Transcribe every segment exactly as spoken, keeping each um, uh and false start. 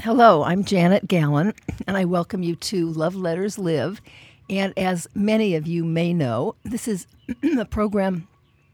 Hello, I'm Janet Gallen, and I welcome you to Love Letters Live. And as many of you may know, this is a program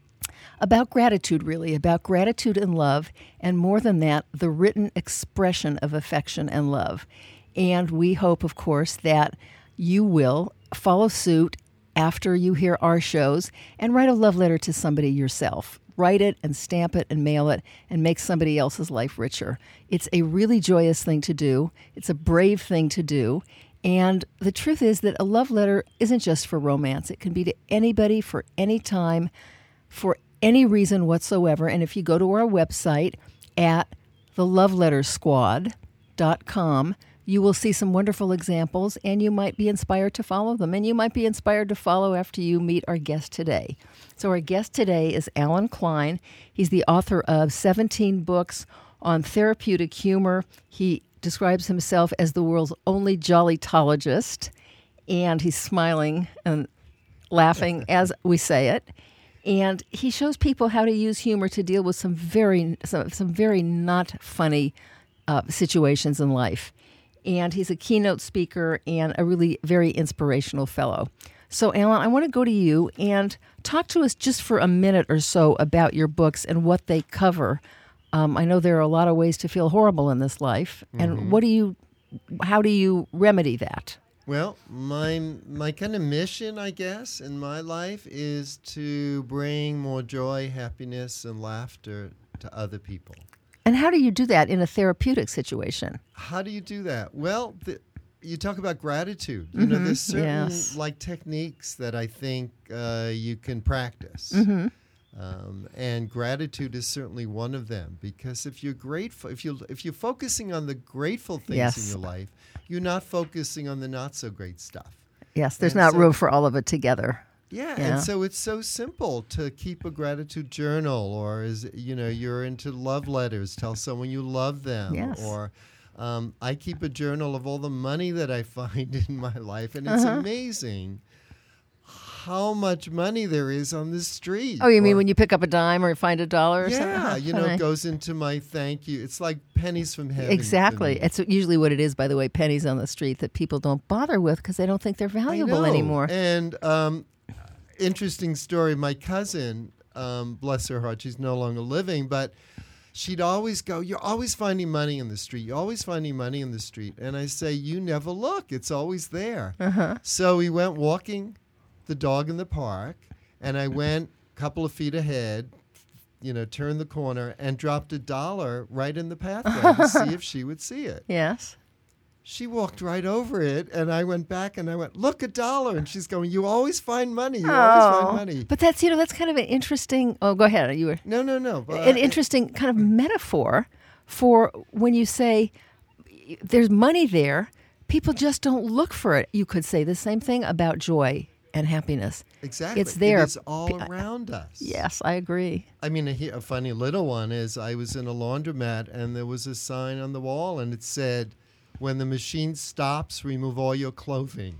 about gratitude, really, about gratitude and love, and more than that, the written expression of affection and love. And we hope, of course, that you will follow suit after you hear our shows and write a love letter to somebody yourself. Write it and stamp it and mail it and make somebody else's life richer. It's a really joyous thing to do. It's a brave thing to do. And the truth is that a love letter isn't just for romance. It can be to anybody for any time, for any reason whatsoever. And if you go to our website at the love letter squad dot com, you will see some wonderful examples, and you might be inspired to follow them. And you might be inspired to follow after you meet our guest today. So our guest today is Allen Klein. He's the author of seventeen books on therapeutic humor. He describes himself as the world's only jollytologist, and he's smiling and laughing as we say it. And he shows people how to use humor to deal with some very, some, some very not funny uh, situations in life. And he's a keynote speaker and a really very inspirational fellow. So, Allen, I want to go to you and talk to us just for a minute or so about your books and what they cover. Um, I know there are a lot of ways to feel horrible in this life, and Mm-hmm. what do you, how do you remedy that? Well, my my kind of mission, I guess, in my life is to bring more joy, happiness, and laughter to other people. And how do you do that in a therapeutic situation? How do you do that? Well, the, you talk about gratitude. You Mm-hmm. know, there's certain Yes. like techniques that I think uh, you can practice. Mm-hmm. Um, and gratitude is certainly one of them, because if you're grateful, if you if you're focusing on the grateful things Yes. in your life, you're not focusing on the not so great stuff. Yes, there's And not so- room for all of it together. Yeah, Yeah. and so it's so simple to keep a gratitude journal, or is you know you're into love letters, tell someone you love them, Yes. or um, I keep a journal of all the money that I find in my life, and it's Uh-huh. amazing how much money there is on the street. Oh, you mean Or- when you pick up a dime or find a dollar or something? yeah, How you know, funny. it goes into my thank you. It's like pennies from heaven. to Exactly. me. It's usually what it is, by the way, pennies on the street that people don't bother with because they don't think they're I valuable know. anymore. And um, interesting story. My cousin, um, bless her heart, she's no longer living, but she'd always go, "You're always finding money in the street. You're always finding money in the street." And I say, "You never look. It's always there." Uh-huh. So we went walking the dog in the park, and I went a couple of feet ahead, you know, turned the corner and dropped a dollar right in the pathway to see if she would see it. Yes. She walked right over it, and I went back and I went, "Look, a dollar." And she's going, "You always find money. You always find money." But that's, you know, that's kind of an interesting, oh, go ahead. You were, No, no, no. But an interesting kind of metaphor for when you say there's money there, people just don't look for it. You could say the same thing about joy and happiness. exactly. It's there. It is all around us. Yes, I agree. I mean, a, a funny little one is I was in a laundromat, and there was a sign on the wall, and it said, "When the machine stops, remove all your clothing."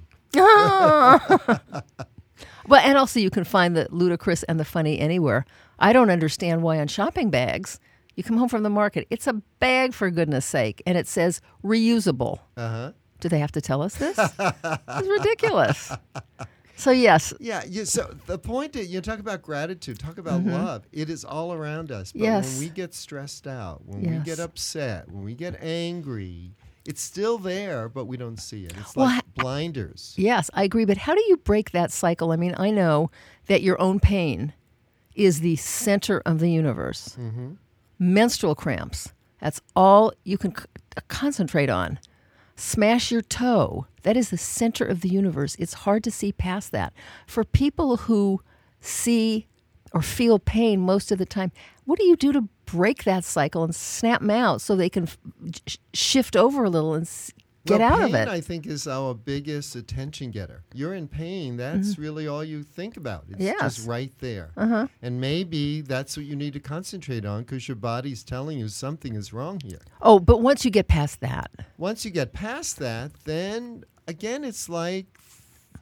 Well, and also you can find the ludicrous and the funny anywhere. I don't understand why on shopping bags, you come home from the market, it's a bag for goodness sake, and it says reusable. Uh-huh. Do they have to tell us this? It's ridiculous. So yes, Yeah, you, so the point is, you talk about gratitude, talk about love. It is all around us. But Mm-hmm. Yes. when we get stressed out, when we Yes. get upset, when we get angry, it's still there, but we don't see it. It's Well, like ha- blinders. yes, I agree. But how do you break that cycle? I mean, I know that your own pain is the center of the universe. Mm-hmm. Menstrual cramps, that's all you can c- concentrate on. Smash your toe, that is the center of the universe. It's hard to see past that. For people who see or feel pain most of the time, what do you do to break that cycle and snap them out so they can f- sh- shift over a little and s- get well, out pain, of it? I think, is our biggest attention getter. You're in pain. That's really all you think about. It's Mm-hmm. Yes. just right there. Uh-huh. And maybe that's what you need to concentrate on, because your body's telling you something is wrong here. Oh, but once you get past that, Once you get past that, then again, it's like f-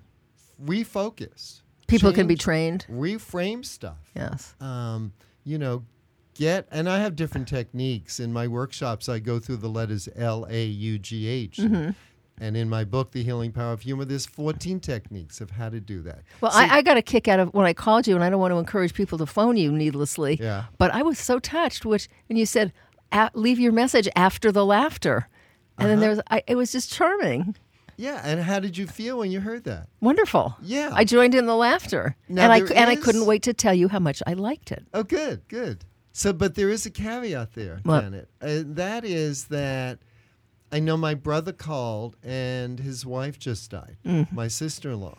refocus. people can be Change- trained. reframe stuff. Yes. Um, you know, get, and I have different techniques. In my workshops, I go through the letters L A U G H. Mm-hmm. And in my book, The Healing Power of Humor, there's fourteen techniques of how to do that. Well, So- I, I got a kick out of when I called you, and I don't want to encourage people to phone you needlessly. Yeah. But I was so touched, which when you said, "A- leave your message after the laughter. And then Uh-huh. there was, I, it was just charming. Yeah, and how did you feel when you heard that? Wonderful. Yeah. I joined in the laughter. Now, and I there and I is- couldn't wait to tell you how much I liked it. Oh, good, good. So, but there is a caveat there, What? Janet. Uh, that is that I know my brother called and his wife just died, Mm-hmm. my sister-in-law.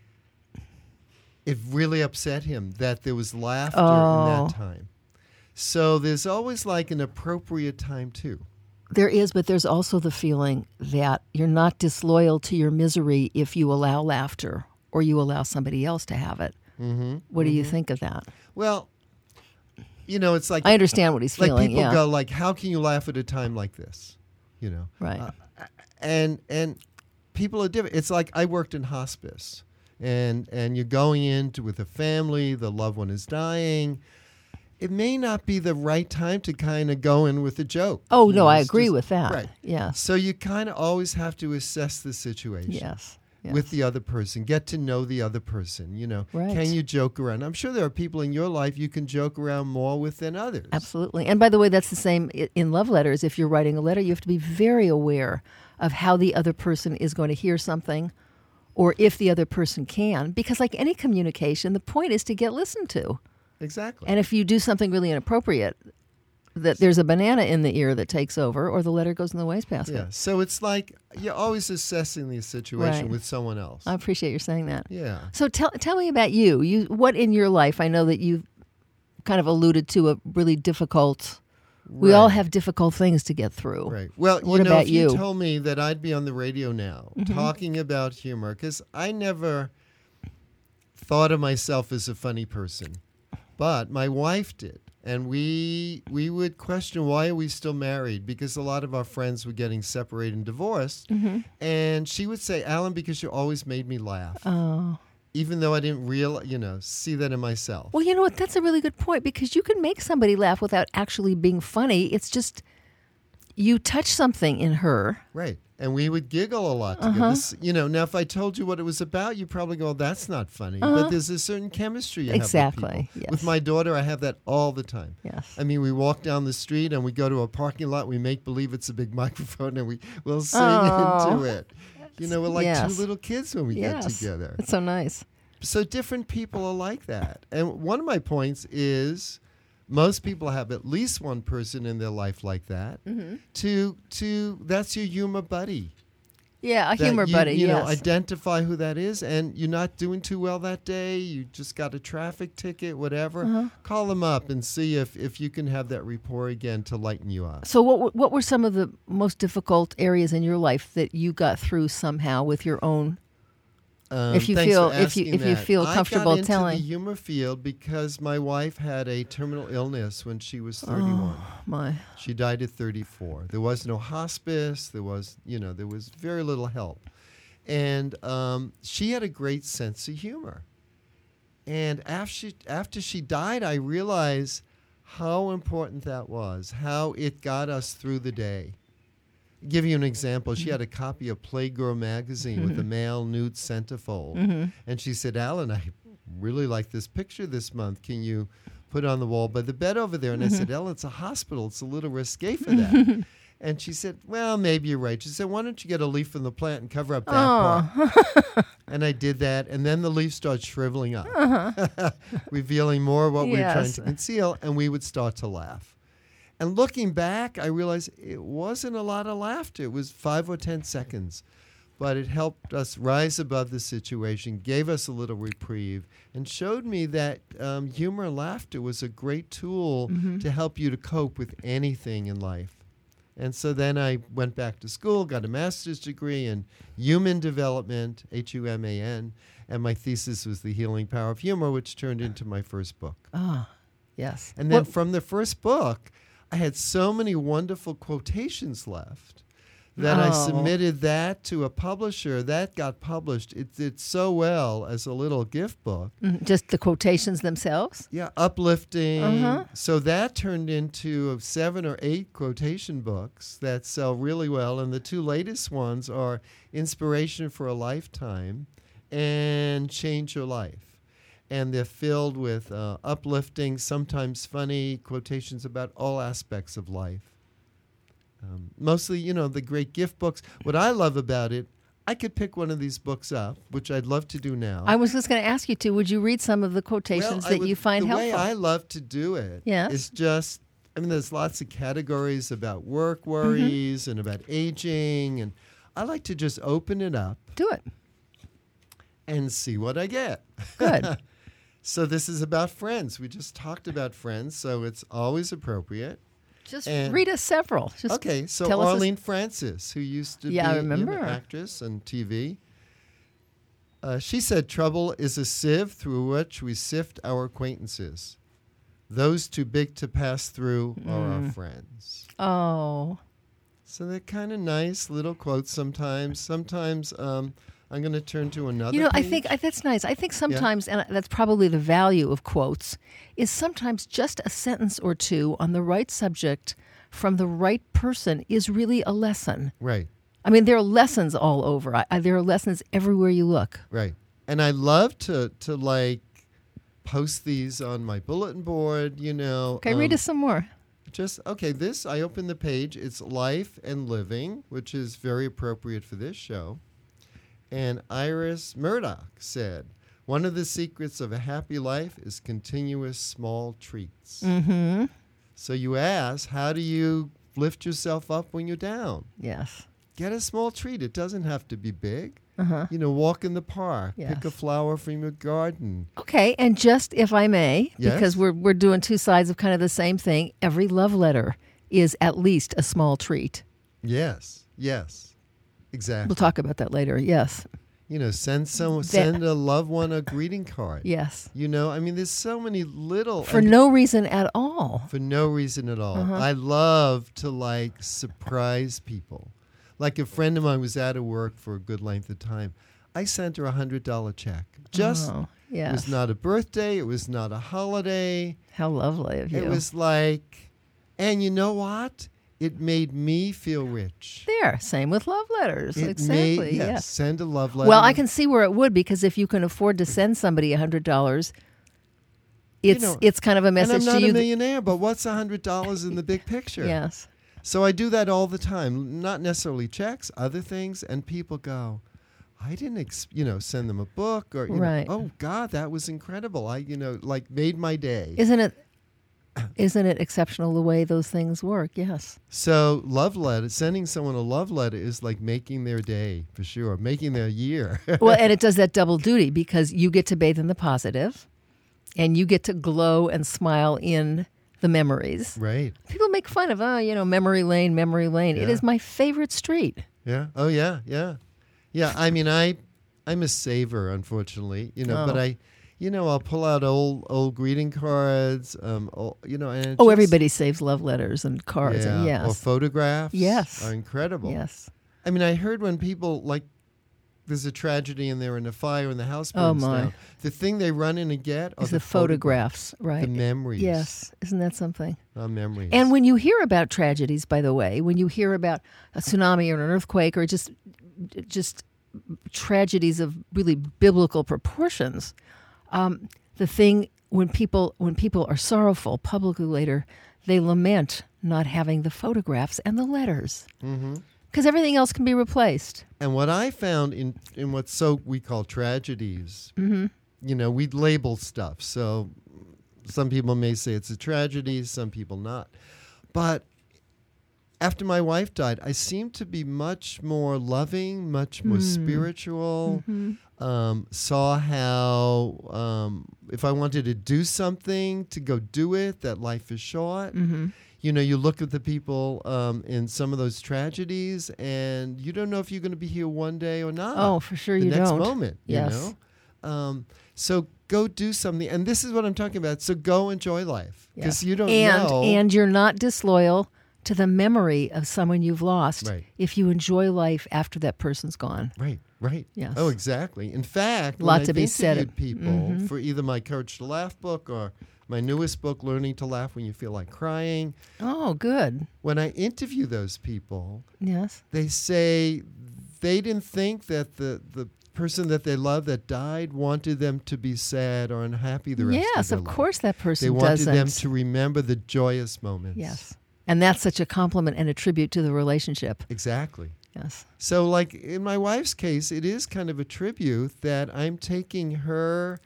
It really upset him that there was laughter Oh. in that time. So there's always like an appropriate time too. There is, but there's also the feeling that you're not disloyal to your misery if you allow laughter or you allow somebody else to have it. Mm-hmm. What do you think of that? Well, you know, it's like I understand what he's like feeling. people Yeah. go like, how can you laugh at a time like this? You know, Right. Uh, and and people are different. It's like I worked in hospice, and and you're going into with a family, the loved one is dying. It may not be the right time to kind of go in with a joke. Oh, You no, know, I it's agree just- with that. Right. Yes. So you kind of always have to assess the situation. Yes. yes. With the other person, get to know the other person. You know, Right. can you joke around? I'm sure there are people in your life you can joke around more with than others. Absolutely. And by the way, that's the same i- in love letters. If you're writing a letter, you have to be very aware of how the other person is going to hear something or if the other person can. Because, like any communication, the point is to get listened to. Exactly. And if you do something really inappropriate, that there's a banana in the ear that takes over or the letter goes in the wastebasket. Yeah. So it's like you're always assessing the situation Right. with someone else. I appreciate you saying that. yeah. So tell tell me about you. You what in your life? I know that you kind of alluded to a really difficult. We all Right. have difficult things to get through. Right. Well, What you know, about if you, you? Mm-hmm. told me that I'd be on the radio now talking about humor, because I never thought of myself as a funny person, but my wife did. And we we would question, why are we still married? Because a lot of our friends were getting separated and divorced. Mm-hmm. And she would say, Alan, because you always made me laugh. Oh. Even though I didn't real, you know, see that in myself. Well, you know what? That's a really good point because you can make somebody laugh without actually being funny. It's just you touch something in her. Right. And we would giggle a lot together. Uh-huh. This, you know, now if I told you what it was about, you'd probably go, that's not funny. Uh-huh. But there's a certain chemistry you Exactly, have with people. yes. With my daughter, I have that all the time. Yes. I mean, we walk down the street and we go to a parking lot. We make believe it's a big microphone and we will sing Oh. into it. You know, we're like Yes. two little kids when we yes. get together. It's so nice. So different people are like that. And one of my points is most people have at least one person in their life like that. Mm-hmm. To to that's your humor buddy. Yeah, a That humor you, buddy. You know, yes. identify who that is, and you're not doing too well that day. You just got a traffic ticket, whatever. Uh-huh. Call them up and see if, if you can have that rapport again to lighten you up. So what were- what were some of the most difficult areas in your life that you got through somehow with your own? Um, If you thanks feel- for if you- asking if you that. feel I comfortable got into telling. the humor field because my wife had a terminal illness when she was thirty-one. Oh, my. She died at thirty-four. There was no hospice. There was, you know, there was very little help. And um, she had a great sense of humor. And after she, after she died, I realized how important that was, how it got us through the day. Give you an example. She had a copy of Playgirl magazine with a male nude centerfold. Mm-hmm. And she said, Alan, I really like this picture this month. Can you put it on the wall by the bed over there? And I said, Ellen, it's a hospital. It's a little risque for that. And she said, well, maybe you're right. She said, why don't you get a leaf from the plant and cover up that part? And I did that. And then the leaf started shriveling up, uh-huh. revealing more of what we were trying Yes. to conceal. And we would start to laugh. And looking back, I realized it wasn't a lot of laughter. It was five or ten seconds. But it helped us rise above the situation, gave us a little reprieve, and showed me that um, humor and laughter was a great tool Mm-hmm. to help you to cope with anything in life. And so then I went back to school, got a master's degree in human development, H U M A N, and my thesis was The Healing Power of Humor, which turned into my first book. Ah, yes. And then What- from the first book, I had so many wonderful quotations left that I Oh. submitted that to a publisher. That got published. It did so well as a little gift book. Mhm. Just the quotations themselves? Yeah, uplifting. Uh-huh. So that turned into seven or eight quotation books that sell really well. And the two latest ones are Inspiration for a Lifetime and Change Your Life. And they're filled with uh, uplifting, sometimes funny quotations about all aspects of life. Um, mostly, you know, the great gift books. What I love about it, I could pick one of these books up, which I'd love to do now. I was just going to ask you to. Would you read some of the quotations Well, I that would- you find the helpful? way I love to do it Yes. is just, I mean, there's lots of categories about work worries Mm-hmm. and about aging. And I like to just open it up Do it. and see what I get. Good. So this is about friends. We just talked about friends, so it's always appropriate. Just And- read us several. Just Okay, so tell us a- Arlene Francis, who used to Yeah, I be remember you know, her. actress on T V, uh, she said, "Trouble is a sieve through which we sift our acquaintances. Those too big to pass through are Mm. our friends." Oh. So they're kind of nice little quotes sometimes. Sometimes um, I'm going to turn to another You know, I page. think I, that's nice. I think sometimes, and that's probably the value of quotes, is sometimes just a sentence or two on the right subject from the right person is really a lesson. Right, I mean, there are lessons all over. I, I, there are lessons everywhere you look. right. And I love to, to like, post these on my bulletin board, you know. Okay, read um, us some more. Just, okay, this, I open the page. It's Life and Living, which is very appropriate for this show. And Iris Murdoch said, "One of the secrets of a happy life is continuous small treats." Mm-hmm. So you ask, how do you lift yourself up when you're down? Yes. Get a small treat. It doesn't have to be big. Uh-huh. You know, walk in the park, Yes. pick a flower from your garden. Okay, and just if I may, Yes? because we're we're doing two sides of kind of the same thing, every love letter is at least a small treat. Yes, yes, exactly. We'll talk about that later. Yes. You know, send some, That- send a loved one a greeting card. Yes. You know, I mean, there's so many little For and no reason at all. for no reason at all. Uh-huh. I love to like surprise people. Like a friend of mine was out of work for a good length of time. I sent her a hundred dollar check. Just Oh, it yes. was not a birthday. It was not a holiday. How lovely of you. It was like, and you know what? It made me feel rich. there. Same with love letters. It exactly. made, yes, yes. send a love letter. Well, I can see where it would, because if you can afford to send somebody a hundred dollars, it's know, it's kind of a And message I'm not to you. a that- millionaire, but what's a hundred dollars in the big picture? yes. So I do that all the time. Not necessarily checks, other things, and people go, I didn't, ex- you know, send them a book or, you Right. know, oh God, that was incredible. I, you know, like made my day. Isn't it? Isn't it exceptional the way those things work? Yes. So love letter, sending someone a love letter is like making their day for sure, making their year. Well, and it does that double duty, because you get to bathe in the positive, and you get to glow and smile in the memories. Right. People make fun of, oh, you know, memory lane, memory lane. It Yeah. is my favorite street. Yeah. Oh yeah. Yeah. Yeah. I mean, I, I'm a saver, unfortunately, you know, but Oh. I, you know, I'll pull out old, old greeting cards, um, old, you know, and it Oh, just- everybody saves love letters and cards. yeah. And yes. Or photographs. Yes. Are incredible. Yes. I mean, I heard when people like, there's a tragedy and they're in a fire and the house Oh, burns my. down. The thing they run in and get are Is the photographs, right? the memories. Yes. Isn't that something? Our memories. And when you hear about tragedies, by the way, when you hear about a tsunami or an earthquake or just just tragedies of really biblical proportions, um, the thing when people when people are sorrowful publicly later, they lament not having the photographs and the letters, Mm-hmm. because everything else can be replaced. And what I found in in what so we call tragedies, Mm-hmm. you know, we label stuff. So some people may say it's a tragedy, some people not. But after my wife died, I seemed to be much more loving, much more Mm. spiritual. Mm-hmm. Um, saw how um, if I wanted to do something, to go do it, that life is short. Mm-hmm. You know, you look at the people um, in some of those tragedies, and you don't know if you're going to be here one day or not. Oh, for sure the you next don't. moment, Yes. you know? Um, so go do something. And this is what I'm talking about. So go enjoy life. Because Yeah. you don't and know. and you're not disloyal to the memory of someone you've lost Right. if you enjoy life after that person's gone. Right, right. Yes. Oh, exactly. In fact, Lot when to I've be said. interviewed people Mhm. for either my Courage to Laugh book or my newest book, Learning to Laugh When You Feel Like Crying, Oh, good. when I interview those people, Yes. they say they didn't think that the, the person that they love that died wanted them to be sad or unhappy the rest of Yes, their of life. course that person They wanted doesn't. them to remember the joyous moments. Yes. And that's such a compliment and a tribute to the relationship. Exactly. Yes. So, like in my wife's case, it is kind of a tribute that I'm taking her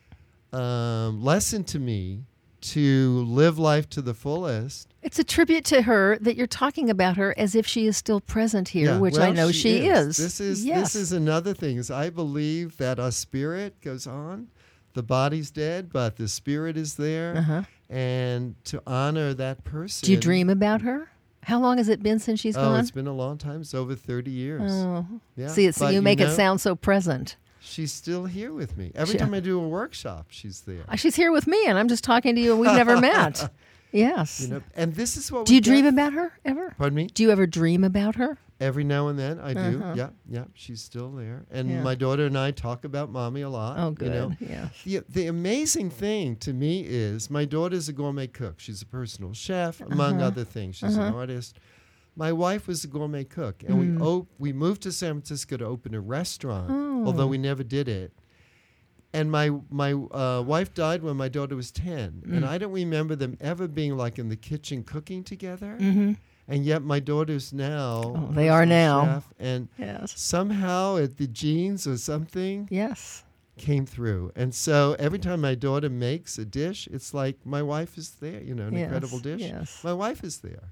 um, lesson to me to live life to the fullest. It's a tribute to her that you're talking about her as if she is still present here, Yeah, which well, I know she, is. This is yes. this is another thing. Is I believe that our spirit goes on. The body's dead, but the spirit is there, Uh-huh. and to honor that person. Do you dream about her? How long has it been since she's Oh, gone? it's been a long time. It's over thirty years. Oh. Yeah, See, it's, but you make know, it sound so present. She's still here with me. Every She- time I do a workshop, she's there. Uh, She's here with me, and I'm just talking to you, and we've never met. Yes. You know, and this is what Do we you dream get- about her ever? Pardon me? Do you ever dream about her? Every now and then I do. Uh-huh. Yeah, yeah. She's still there. And Yeah. my daughter and I talk about mommy a lot. Oh, good. You know? Yeah. The, the amazing thing to me is my daughter's a gourmet cook. She's a personal chef, among Uh-huh. other things. She's an Uh-huh. artist. My wife was a gourmet cook, and Mm. we op- we moved to San Francisco to open a restaurant, Oh. although we never did it. And my my uh, wife died when my daughter was ten, and Mm. I don't remember them ever being like in the kitchen cooking together. Mm-hmm. And yet my daughter's now. Oh, a they are personal now. chef, and Yes. somehow it, the genes or something Yes. came through. And so every time my daughter makes a dish, it's like my wife is there, you know, an Yes, incredible dish. yes. My wife is there.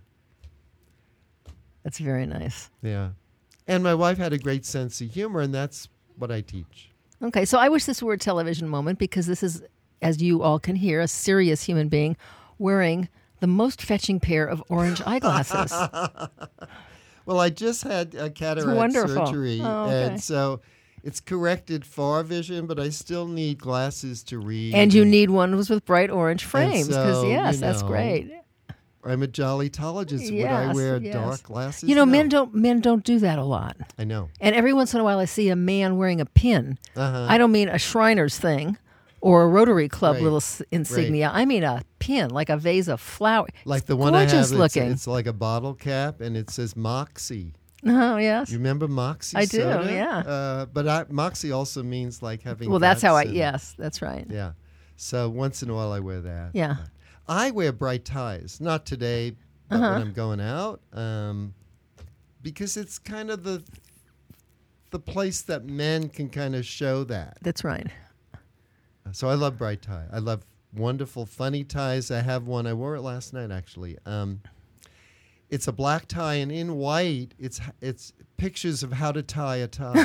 That's very nice. Yeah. And my wife had a great sense of humor, and that's what I teach. Okay, so I wish this were a television moment because this is, as you all can hear, a serious human being wearing the most fetching pair of orange eyeglasses. Well, I just had a cataract wonderful. surgery, Oh, okay. and so it's corrected far vision, but I still need glasses to read. And you need ones with bright orange frames because, so, yes, you that's know, great. I'm a jollytologist. Would I Yes, wear yes. dark glasses? You know, No. men don't men don't do that a lot. I know. And every once in a while, I see a man wearing a pin. Uh-huh. I don't mean a Shriners thing or a Rotary Club Right. little s- insignia. I mean a pin, like a vase of flowers. Like the one I have, gorgeous it's, looking. it's like a bottle cap, and it says Moxie. Oh, yes. You remember Moxie I do, soda? yeah. Uh, but I, Moxie also means like having Well, that's how I, guts and- yes, that's right. Yeah. So once in a while I wear that. Yeah. I wear bright ties. Not today, but Uh-huh. when I'm going out. Um, because it's kind of the the place that men can kind of show that. That's right. So I love bright tie. I love wonderful, funny ties. I have one. I wore it last night, actually. Um, it's a black tie, and in white, it's it's pictures of how to tie a tie.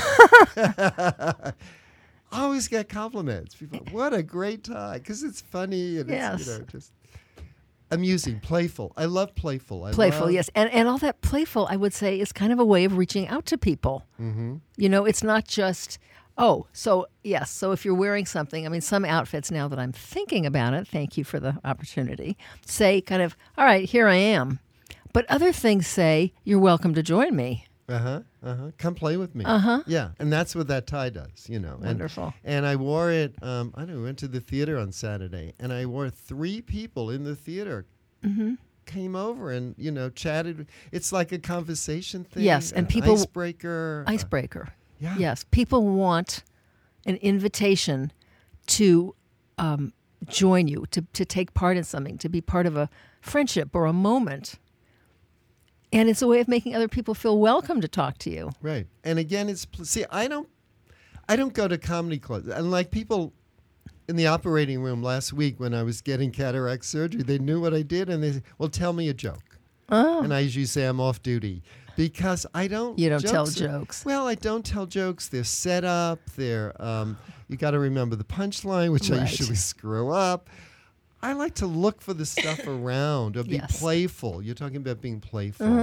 I always get compliments. People, what a great tie, because it's funny and Yes. it's you know just amusing, playful. I love playful. I Playful, love, yes. And and all that playful, I would say, is kind of a way of reaching out to people. Mm-hmm. You know, it's not just, oh, so yes, so if you're wearing something, I mean, some outfits now that I'm thinking about it, thank you for the opportunity, say kind of, all right, here I am. But other things say, you're welcome to join me. Uh huh. Uh huh. Come play with me. Uh huh. Yeah, and that's what that tie does, you know. And, Wonderful. And I wore it. Um, I don't know. We went to the theater on Saturday, and I wore three people in the theater Mm-hmm. came over and you know chatted. It's like a conversation thing. Yes, and an people- icebreaker. uh, Icebreaker. yeah. Yes, people want an invitation to um, join you, to, to take part in something, to be part of a friendship or a moment. And it's a way of making other people feel welcome to talk to you. Right. And again, it's pl- see. I don't. I don't go to comedy clubs, and like people in the operating room last week when I was getting cataract surgery, they knew what I did, and they said, "Well, tell me a joke." Oh, And I usually say I'm off duty because I don't. you don't tell jokes are- jokes. Well, I don't tell jokes. They're set up. They're um, you got to remember the punchline, which I Right. usually screw up. I like to look for the stuff around or be Yes. playful. You're talking about being playful. Mhm.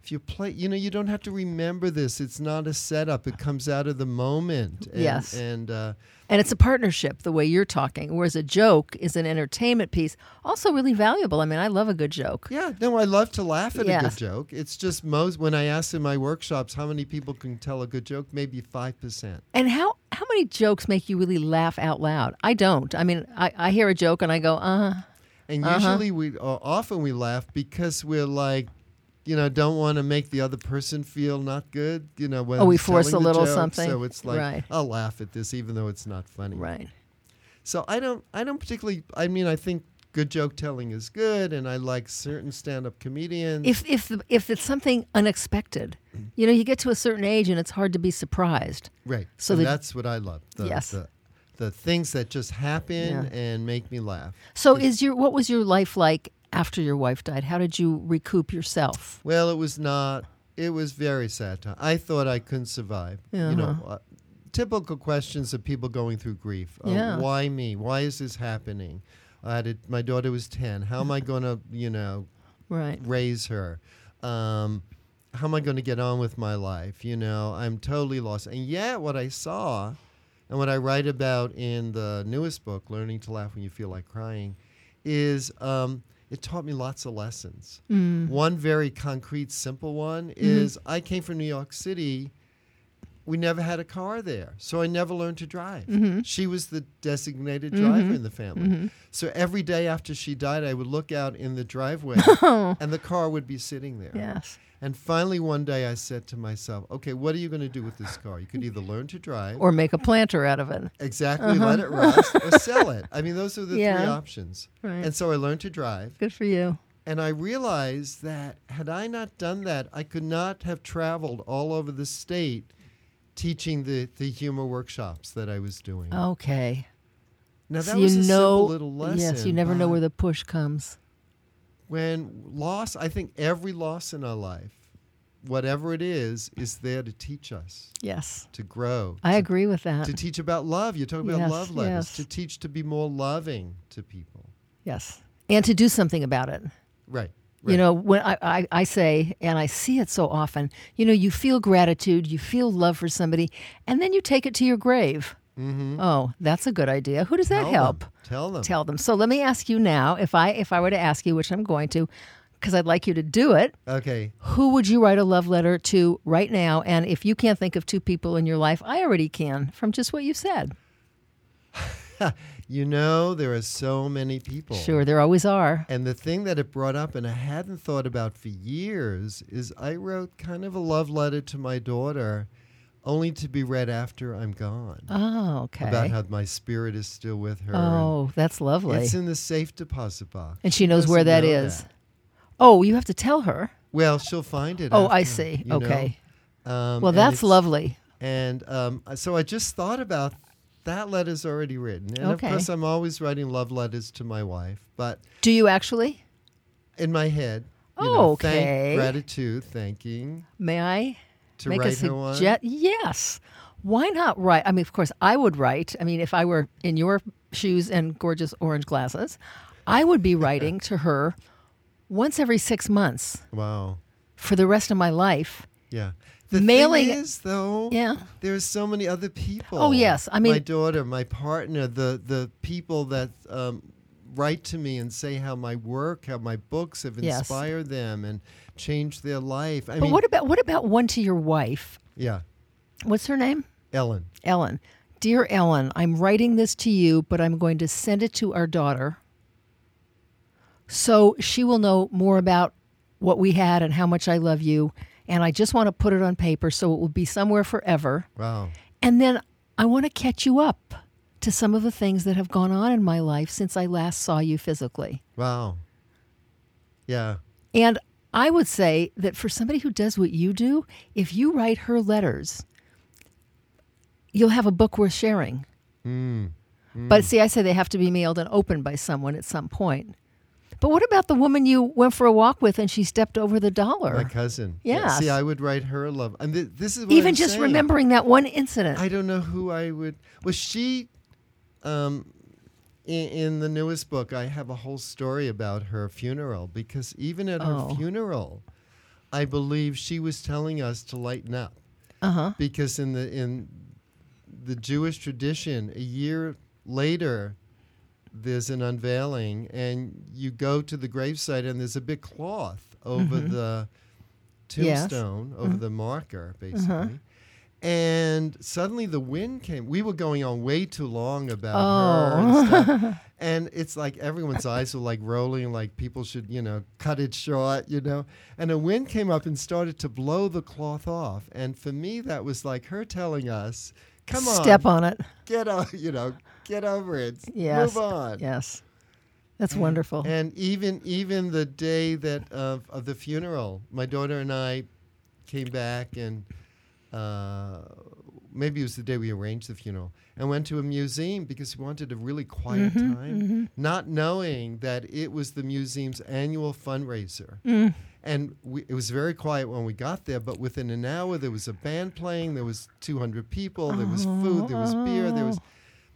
if you play, you know, you don't have to remember this. It's not a setup. It comes out of the moment. And, Yes. And uh, And it's a partnership, the way you're talking, whereas a joke is an entertainment piece, also really valuable. I mean, I love a good joke. yeah, no, I love to laugh at a Yes. good joke. It's just most, when I ask in my workshops how many people can tell a good joke, maybe five percent. And how, how many jokes make you really laugh out loud? I don't. I mean, I, I hear a joke and I go, uh And Uh-huh. usually we, uh, often we laugh because we're like, you know, don't want to make the other person feel not good, you know, when Oh, we he's force telling a the little joke. something. So it's like, Right. I'll laugh at this even though it's not funny. right. So I don't, I don't particularly, I mean, I think good joke telling is good, and I like certain stand-up comedians. If if if it's something unexpected, you know, you get to a certain age and it's hard to be surprised. right. so So the- that's what I love. The, Yes. The, the things that just happen Yeah. and make me laugh. So, is your what was your life like after your wife died? How did you recoup yourself? Well, it was not. It was very sad time. I thought I couldn't survive. You know, Uh-huh. uh, typical questions of people going through grief. Uh, Yeah. Why me? Why is this happening? I had a, my daughter was ten. How am I going to, you know, Right. raise her? Um, how am I going to get on with my life? You know, I'm totally lost. And yet, what I saw, and what I write about in the newest book, Learning to Laugh When You Feel Like Crying, is um, it taught me lots of lessons. Mm. One very concrete, simple one is I came from New York City. We never had a car there, so I never learned to drive. Mm-hmm. She was the designated driver in the family. So every day after she died, I would look out in the driveway, and the car would be sitting there. Yes. And finally, one day, I said to myself, "Okay, what are you going to do with this car? You could either learn to drive, Or make a planter out of it. exactly let it rust, or sell it. I mean, those are the three Yeah. options." Right. And so I learned to drive. Good for you. And I realized that had I not done that, I could not have traveled all over the state teaching the, the humor workshops that I was doing. Okay. Now, that so was you a know, simple little lesson. yes, you never know but where the push comes. When loss, I think every loss in our life, whatever it is, is there to teach us, Yes. to grow. I to, agree with that. To teach about love. You talk about Yes, love letters. yes. To teach to be more loving to people. Yes. And to do something about it. Right. You right. know, when I, I, I say, and I see it so often, you know, you feel gratitude, you feel love for somebody, and then you take it to your grave. Mm-hmm. Oh, that's a good idea. Who does that Tell help? Them. Tell them. Tell them. So let me ask you now, if I if I were to ask you, which I'm going to, because I'd like you to do it, Okay. who would you write a love letter to right now? And if you can't think of two people in your life, I already can from just what you said. You know, there are so many people. Sure, there always are. And the thing that it brought up, and I hadn't thought about for years, is I wrote kind of a love letter to my daughter, only to be read after I'm gone. Oh, okay. About how my spirit is still with her. Oh, that's and lovely. it's in the safe deposit box. And she knows doesn't where that know is. that. Oh, you have to tell her. Well, she'll find it. Oh, I after, see. you know? Okay. Um, Well, and that's it's- lovely. And um, so I just thought about that letter's already written. And Okay. of course, I'm always writing love letters to my wife. But Do you actually? in my head, you Oh, know, okay. thank, gratitude, thanking, May I to make write a her one. suggestion? Yes. Why not write? I mean, of course, I would write. I mean, if I were in your shoes and gorgeous orange glasses, I would be writing to her once every six months Wow. for the rest of my life. Yeah. The Mailing- thing is, though, Yeah. there's so many other people. Oh, yes. I mean- my daughter, my partner, the the people that um, write to me and say how my work, how my books have Yes. inspired them and changed their life. I But mean, what about what about one to your wife? yeah, What's her name? Ellen. Ellen. Dear Ellen, I'm writing this to you, but I'm going to send it to our daughter so she will know more about what we had and how much I love you. And I just want to put it on paper so it will be somewhere forever. Wow. And then I want to catch you up to some of the things that have gone on in my life since I last saw you physically. Wow. Yeah. And I would say that for somebody who does what you do, if you write her letters, you'll have a book worth sharing. Mm. But see, I say they have to be mailed and opened by someone at some point. But what about the woman you went for a walk with and she stepped over the dollar? My cousin. Yes. See, I would write her a love. And th- this is what Even I'm just saying. remembering that one incident. I don't know who I would. Was she? Um, in, in the newest book, I have a whole story about her funeral because even at Oh. her funeral, I believe she was telling us to lighten up. Uh-huh. Because in the in the Jewish tradition, a year later, there's an unveiling, and you go to the gravesite, and there's a big cloth over mm-hmm. the tombstone, yes. over mm-hmm. the marker, basically. Uh-huh. And suddenly the wind came. We were going on way too long about oh. her and stuff. And it's like everyone's eyes were like rolling, like people should, you know, cut it short, you know. And a wind came up and started to blow the cloth off. And for me, that was like her telling us, come on. Step on it. Get o- you know, get over it. Yes. Move on. Yes. That's and, wonderful. And even even the day that of, of the funeral, my daughter and I came back and uh, maybe it was the day we arranged the funeral, and went to a museum because we wanted a really quiet mm-hmm, time, mm-hmm. not knowing that it was the museum's annual fundraiser. Mm. And we, it was very quiet when we got there, but within an hour there was a band playing, there was two hundred people, there was food, there was beer, there was...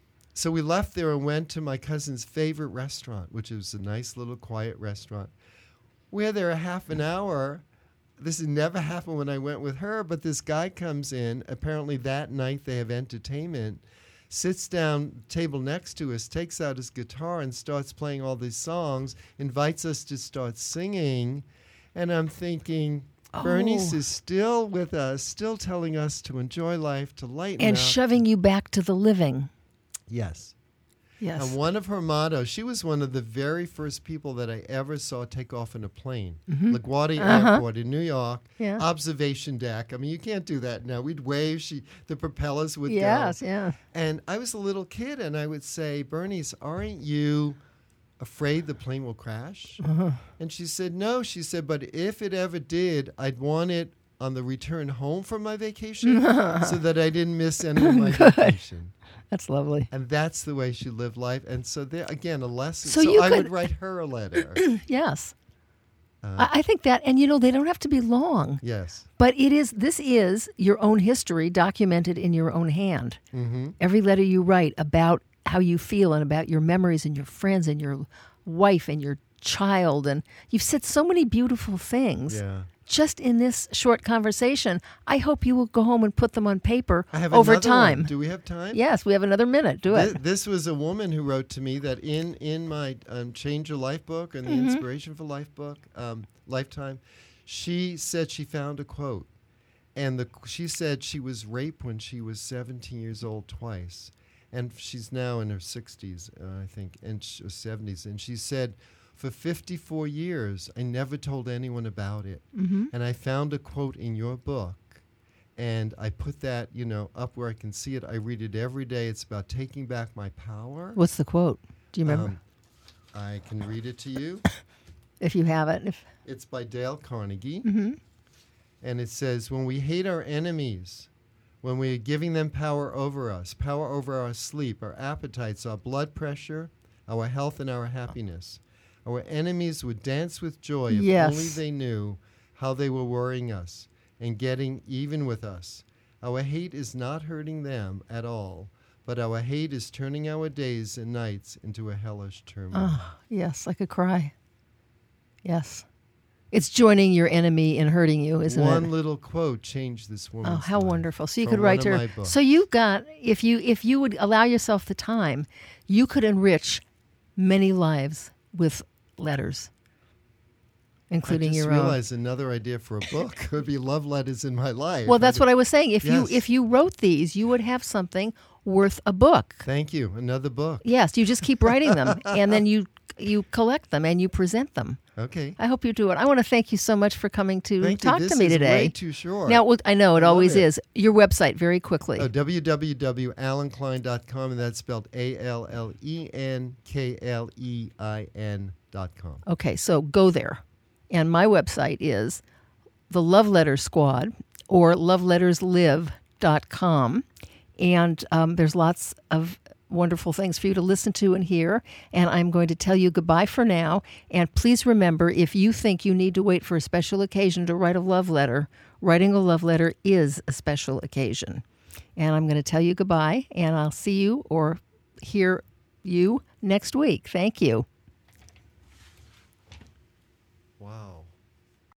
So we left there and went to my cousin's favorite restaurant, which was a nice little quiet restaurant. We're there a half an hour. This has never happened when I went with her, but this guy comes in. Apparently that night they have entertainment, sits down, table next to us, takes out his guitar and starts playing all these songs, invites us to start singing. And I'm thinking, oh. Bernice is still with us, still telling us to enjoy life, to lighten and up. shoving you back to the living. Yes. Yes. And one of her mottos, she was one of the very first people that I ever saw take off in a plane. Mm-hmm. LaGuardia uh-huh. Airport in New York, yeah. observation deck. I mean, you can't do that now. We'd wave, she, the propellers would yes, go. Yes, yeah. And I was a little kid, and I would say, Bernice, aren't you afraid the plane will crash? Uh-huh. And she said, no. She said, but if it ever did, I'd want it on the return home from my vacation so that I didn't miss any of my vacation. That's lovely. And that's the way she lived life. And so there, again, a lesson. So, So, you I could- would write her a letter. Yes. Uh, I, I think that, and you know, they don't have to be long. yes. But it is, this is your own history documented in your own hand. Mm-hmm. Every letter you write about how you feel and about your memories and your friends and your wife and your child. And you've said so many beautiful things. Yeah. Just in this short conversation. I hope you will go home and put them on paper I have over another time. one. Do we have time? Yes, we have another minute. Do This, it. this was a woman who wrote to me that in, in my um, Change Your Life book and the Mm-hmm. Inspiration for Life book, um, Lifetime, she said she found a quote. And the she said she was raped when she was seventeen years old twice. And she's now in her sixties, uh, I think, and sh- or seventies. And she said, for fifty-four years, I never told anyone about it. Mm-hmm. And I found a quote in your book, and I put that, you know, up where I can see it. I read it every day. It's about taking back my power. What's the quote? Do you remember? Um, I can read it to you. If you have it. If, It's by Dale Carnegie. mm-hmm. And it says, when we hate our enemies, when we are giving them power over us, power over our sleep, our appetites, our blood pressure, our health, and our happiness, our enemies would dance with joy if Yes. only they knew how they were worrying us and getting even with us. Our hate is not hurting them at all, but our hate is turning our days and nights into a hellish turmoil. Oh, yes, like a cry. Yes. It's joining your enemy in hurting you, isn't One it? little quote changed this woman's Oh, how life wonderful. So you from could write one to of her. my books. So you got, if you if you would allow yourself the time, you could enrich many lives with letters, including I just your own. realized another idea for a book would be love letters in my life. Well, that's what I was saying. If Yes. you if you wrote these, you would have something worth a book. Thank you. Another book. Yes, you just keep writing them, and then you you collect them and you present them. Okay. I hope you do it. I want to thank you so much for coming to Thank you. talk This to me is today. way too short. Now, well, I know it Love always it. is. Your website, very quickly. Oh, w w w dot alan klein dot com, and that's spelled A L L E N K L E I N dot com. Okay, so go there. And my website is the Love Letter Squad or love letters live dot com. And um, there's lots of wonderful things for you to listen to and hear. And I'm going to tell you goodbye for now. And please remember, if you think you need to wait for a special occasion to write a love letter, writing a love letter is a special occasion. And I'm going to tell you goodbye, and I'll see you or hear you next week. Thank you.